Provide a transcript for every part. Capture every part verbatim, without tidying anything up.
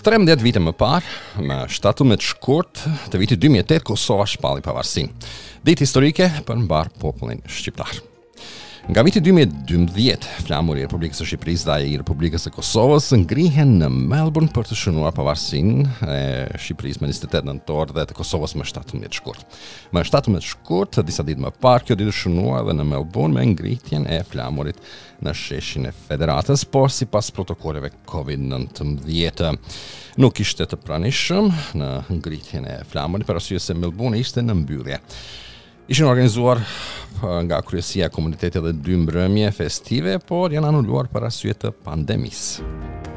tremdhjetë vite më parë, me shtatë shkurt të vitit dy mijë e tetë, Kosova shpalli pavarësinë. Ditë historike për mbar popullin shqiptar. Nga viti dy mijë e dymbëdhjetë, flamuri i Republikës së Shqipërisë dhe i Republikës së Kosovës ngrihen në Melbourne për të shënuar pavarësinë e Shqipërisë me njëzet e tetë nëntor dhe të Kosovës me shtatëmbëdhjetë shkurt. Me shtatëmbëdhjetë shkurt, disa ditë më parë, kjo ditë shënuar edhe në Melbourne me ngritjen e flamurit në sheshin e Federatës, por sipas protokolleve kovid nëntëmbëdhjetë. Nuk ishte të pranishëm në ngritjen e flamurit për arsye se Melbourne ishte në mbyllje. Ishin organizuar nga kryesia e komunitetit dhe dy mbrëmje festive, por janë anuluar për arsye të pandemisë.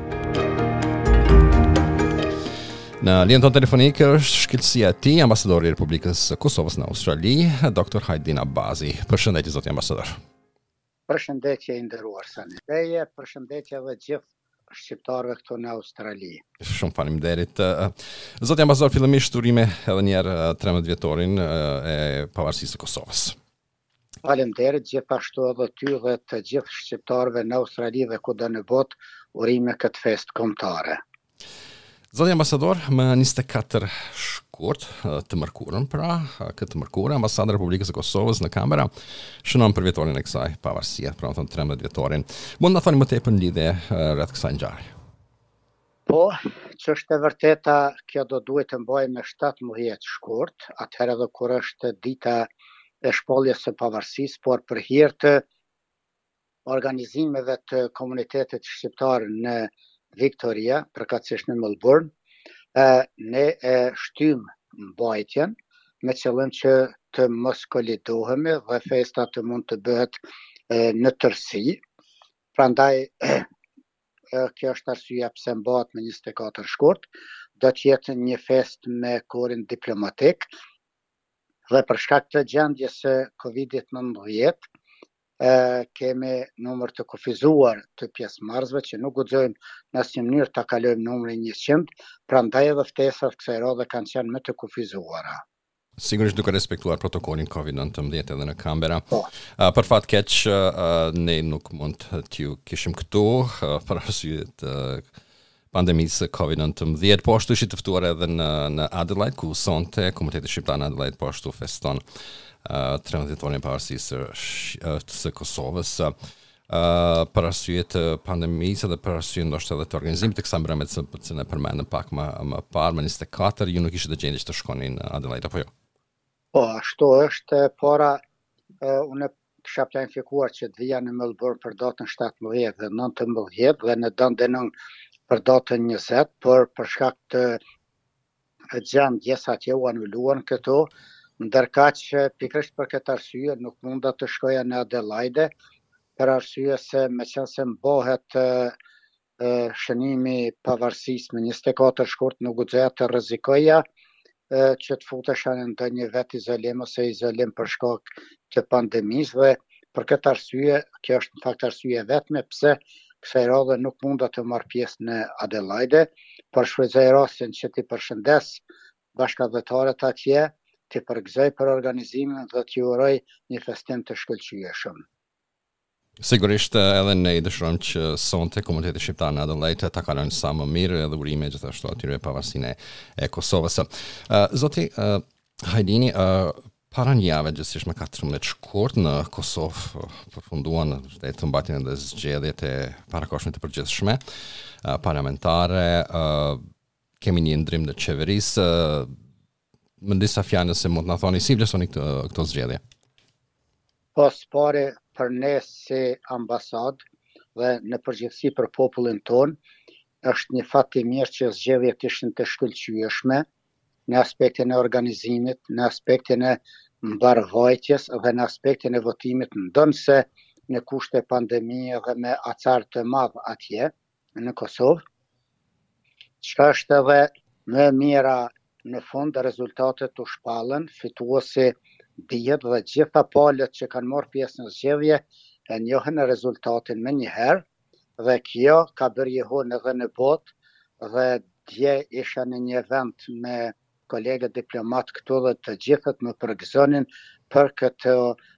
Në linjën tonë telefonike është shkilësia e tij, ambasadori i Republikës së Kosovës në Australi, doktor Hajdin Abazi. Përshëndetje zoti ambasador. Përshëndetje i nderuar Sani. Leje, përshëndetje edhe gjithë shqiptarëve këtu në Australi. Shumë faleminderit. Zoti ambasador, fillimisht urime edhe një herë trembëdhjetë vjetorin e pavarësisë së Kosovës. Faleminderit gjithashtu edhe ty dhe të gjithë shqiptarëve në Australi dhe kudo në botë, urime këtë festë kombëtare. Zoti ambasador, më njëzet e katër shkurt të mërkurën, pra këtë mërkurë, ambasadë e Republikës së Kosovës në Kambera shënon për vjetorin e kësaj pavarësie, pra më thënë trembëdhjetë vjetorin. Mund na thoni më tepër në lidhje rreth kësaj ngjarje? Po, që është e vërteta, kjo do duhet të mbajë me shtatëmbëdhjetë shkurt, atëherë edhe kur është dita e shpalljes së pavarësisë, por për hir të organizimeve të komunitetit shqiptar në Victoria, përkatësisht në Melbourne, ne e shtym mbajtjen me qëllim që të mos kolidohemi dhe festa të mund të bëhet në tërësi. Prandaj kjo është arsyeja pse mbahet me njëzet e katër shkurt, do të jetë një festë me korin diplomatik dhe për shkak të gjendjes së kovid nëntëmbëdhjetë, Uh, kemi numër të kufizuar të pjesëmarrësve që nuk guxojmë në asnjë mënyrë ta kalojmë numrin njëqind, prandaj edhe ftesat kësaj radhe kanë qenë më të kufizuara. Sigurisht duke respektuar protokollin kovid nëntëmbëdhjetë edhe në Kambera. Po. Uh, për fat keq uh, ne nuk mund t'ju kishim këtu uh, për arsye të pandemisë kovid nëntëmbëdhjetë, po ashtu ishit të ftuar edhe në, në Adelaide, ku sonte komuniteti shqiptar në Adelaide po ashtu feston Uh, trembëdhjetë vjetorin e pavarësisë së Kosovës, uh, për arsye të pandemisë dhe për arsye ndoshta edhe të organizimit të kësaj mbrëmje që ne përmendëm pak më më parë, më njëzet e katër, ju nuk ishit të gjendje që të shkoni në Adelaide apo jo? Po, ashtu është. Para uh, unë kisha planifikuar që të vija në Melbourne për datën shtatëmbëdhjetë dhe nëntëmbëdhjetë dhe në Dandenong për datën njëzet, por për shkak të gjendjes atje u anuluan këto. Ndërkaq që pikërisht për këtë arsye nuk munda të shkoja në Adelaide, për arsye se me qenë se mbohet uh, uh, shënimi pavarësisë me njëzet e katër shkurt, nuk guxoja të rrezikoja uh, që të futesha në ndonjë vet izolim ose izolim për shkak të pandemisë dhe për këtë arsye, kjo është në fakt arsye vetme pse kësaj radhe nuk munda të marr pjesë në Adelaide, por shfrytëzoj rastin që t'i përshëndes bashkëdhëtarët atje, të përgëzoj për organizimin dhe t'ju uroj një festim të shkëlqyeshëm. Sigurisht edhe ne i dëshirojmë që sonte komuniteti shqiptar në Adelaide ta kalojnë sa më mirë edhe urime gjithashtu atyre pavarësinë e Kosovës. Uh, zoti uh, Hajdini, uh, para një jave gjithsesi me katërmbëdhjetë shkurt në Kosovë përfunduan dhe të mbatin edhe zgjedhjet e parakohshme të përgjithshme uh, parlamentare, uh, kemi një ndrim të qeverisë, uh, më disa fjalë se mund të na thoni si vlerësoni këto, këto zgjedhje. Po, pare për ne si ambasadë dhe në përgjithësi për popullin ton, është një fat i mirë që zgjedhjet ishin të shkëlqyeshme në aspektin e organizimit, në aspektin e mbarvajtjes dhe në aspektin e votimit, ndonë në kushte pandemie dhe me acar të madh atje në Kosovë, çka është edhe më mira. Në fund rezultatet u shpallën, fituesi dihet dhe gjitha palët që kanë marrë pjesë në zgjedhje e njohin rezultatin me njëherë dhe kjo ka bërë jehon edhe në botë dhe dje isha në një event me kolegët diplomat këtu dhe të gjithët më përgëzonin për këtë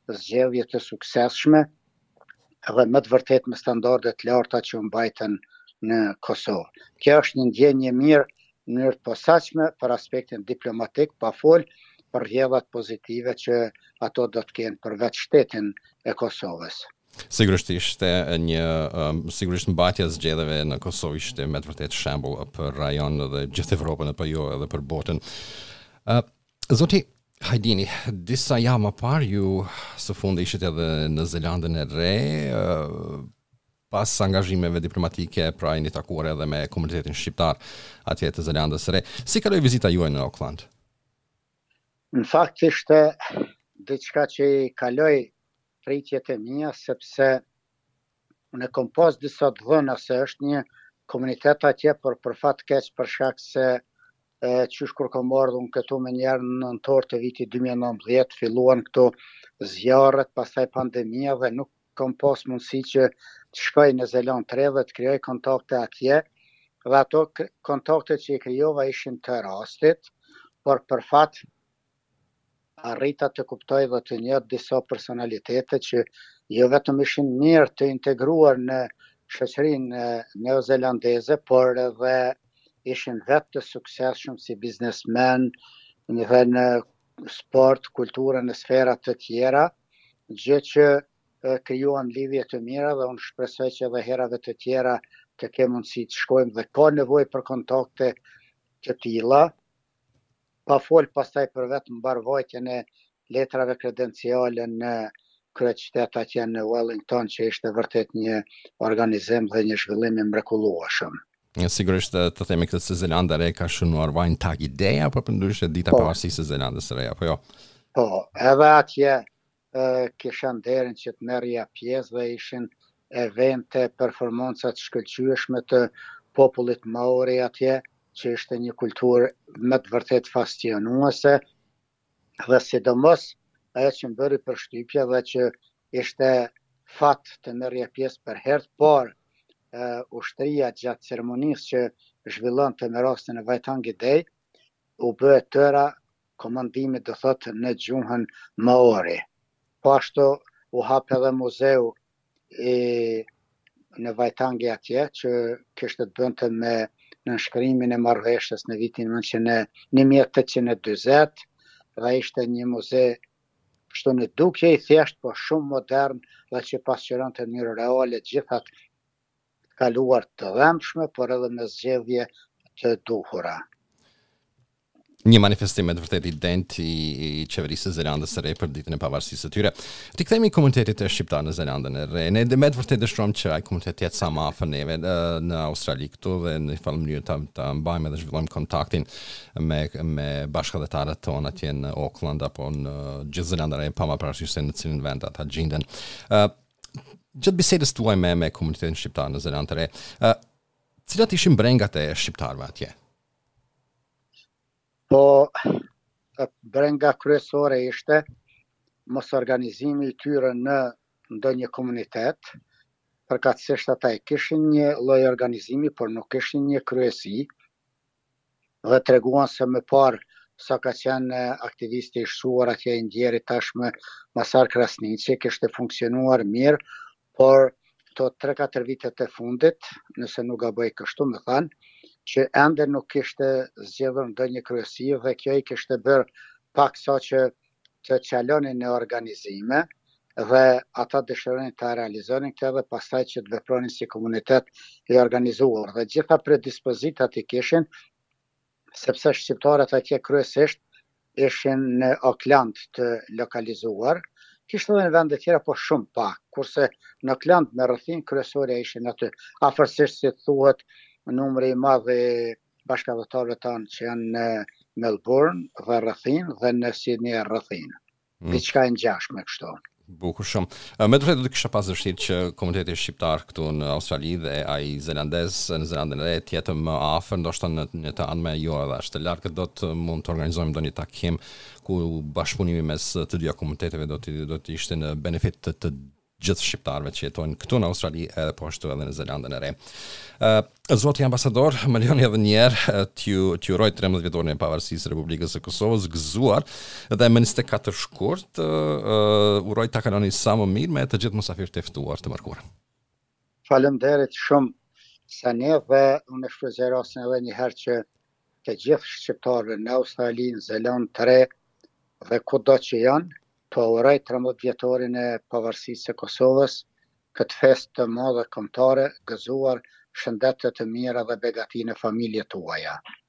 zgjedhje të suksesshme dhe më të vërtet me standardet larta që mbajten në Kosovë. Kjo është një ndjenjë mirë në mënyrë të posaçme për aspektin diplomatik, pa fol për rrjedhat pozitive që ato do të kenë për vetë shtetin e Kosovës. Sigurisht ishte një um, sigurisht mbajtja e zgjedhjeve në Kosovë ishte me të vërtetë shembull për rajon dhe gjithë Evropën apo jo edhe për botën. Uh, Zoti Hajdini, disa javë më parë ju së fundi ishit edhe në Zelandën e Re, uh, pas angazhimeve diplomatike pra jeni takuar edhe me komunitetin shqiptar atje të Zelandës së Re. Si kaloi vizita juaj në Auckland? Në fakt ishte diçka që i kaloi pritjet e mia, sepse unë kom pas disa të dhëna se është një komunitet atje, por për fat keq për shkak se e, qysh kur kom ardhur unë këtu me njerë në nëntor të vitit dy mijë e nëntëdhjetë, filluan këto zjarret, pastaj pandemia dhe nuk kom pas mundësi që të shkoj në Zelandë të Re dhe të krijoj kontakte atje, dhe ato kontakte që i krijova ishin të rastit, por për fat arrita të kuptoj dhe të njoh disa personalitete që jo vetëm ishin mirë të integruar në shoqërinë neozelandeze, por edhe ishin vetë të suksesshëm si biznesmen, dhe në sport, kulturë, në sfera të tjera, gjë që krijuan lidhje të mira dhe unë shpresoj që edhe herave të tjera të kemi mundësi të shkojmë dhe ka nevojë për kontakte të tilla. Pa fol pastaj për vetë mbarvajtjen e letrave kredenciale në kryeqytet atje në Wellington, që ishte vërtet një organizim dhe një zhvillim i mrekullueshëm. Sigurisht të themi këtë se Zelanda e Re ka shënuar vajin tag ideja, apo përndryshe dita po, pavarësisë së Zelandës së Re, apo jo? Po, edhe atje e, kisha nderin që të merrja pjesë dhe ishin evente, performancat shkëlqyeshme të popullit maori atje, që ishte një kulturë me të vërtet fascinuese, dhe sidomos ajo që më bëri përshtypje dhe që ishte fat të merrja pjesë për herë të parë uh, ushtria gjatë ceremonisë që zhvillonte me rastin e Waitangi Day, u bë tëra komandimi do thotë në gjuhën maori. Po ashtu u hap edhe muzeu i në Waitangi atje, që kishte të bënte me nënshkrimin e marrëveshjes në vitin një mijë e tetëqind e dyzet, dhe ishte një muze kështu në dukje i thjesht, po shumë modern dhe që pasqyronte në mënyrë reale gjithat kaluar të dhëmshme, por edhe me zgjedhje të duhura. Një manifestim me të vërtet ident i, i qeverisë së Zelandës së Re për ditën e pavarësisë së tyre. Ti kthehemi komunitetit të shqiptar në Zelandën e Re. Ne me të vërtet dëshirojmë që ai komunitet jetë sa më afër neve në Australi këtu dhe në një mënyrë ta, ta mbajmë dhe zhvillojmë kontaktin me me bashkëdhetarët tonë atje në Auckland apo në gjithë Zelandën e Re, pa më parasysh se në cilin vend ata gjenden. Uh, Gjatë bisedës tuaj me me komunitetin shqiptar në Zelandën e Re, uh, cilat ishin brengat e shqiptarëve atje? Po, brenga kryesore ishte mos organizimi i tyre në ndonjë komunitet, përkatësisht ata e kishin një lloj organizimi, por nuk kishin një kryesi, dhe treguan se më parë sa ka qenë aktivisti i shquar atje i ndjerit tashmë Masar Krasniqi, kishte funksionuar mirë, por to tre katër vitet e fundit, nëse nuk gaboj kështu më thanë, që ende nuk kishte zgjedhur ndonjë kryesi dhe kjo i kishte bërë pak sa që të çalonin në organizime dhe ata dëshironin ta realizonin këtë dhe pastaj që të vepronin si komunitet i organizuar. Dhe gjitha predispozitat i kishin, sepse shqiptarët atje kryesisht ishin në Auckland të lokalizuar, kishte edhe në vende tjera, po shumë pak, kurse në Auckland me rrethin kryesorja ishin aty, afërsisht si thuhet numri i madh i bashkëdhetarëve tanë që janë në Melbourne dhe rrethin dhe në Sydney e rrethin. Mm. Diçka e ngjashme kështu. Bukur shumë. Me të vërtetë do të kisha pas dëshirë që komuniteti shqiptar këtu në Australi dhe ai zelandez në Zelandën e Re të jetë më afër, ndoshta në një të ardhmen jo edhe ashtë larg, do të mund të organizojmë ndonjë takim ku bashkëpunimi mes të dyja komuniteteve do të do të ishte në benefit të, të gjithë shqiptarëve që jetojnë këtu në Australi edhe po ashtu edhe në Zelandën e Re. Uh, Zoti ambasador, më lejoni edhe një herë t'ju t'ju uroj trembëdhjetë vjetorin e pavarësisë së Republikës së Kosovës gëzuar dhe me njëzet e katër shkurt, uh, uroj ta kaloni sa më mirë me të gjithë mysafirët e ftuar të mërkurë. Faleminderit shumë se neve unë shfrytëzoj rastin edhe një herë që të gjithë shqiptarëve në Australi, në Zeland të Re dhe kudo që janë, të uroj trembëdhjetë vjetorin e pavarësisë së Kosovës, këtë fest të madhe kombëtare, gëzuar shëndete të mira dhe begatinë e familje tuaja.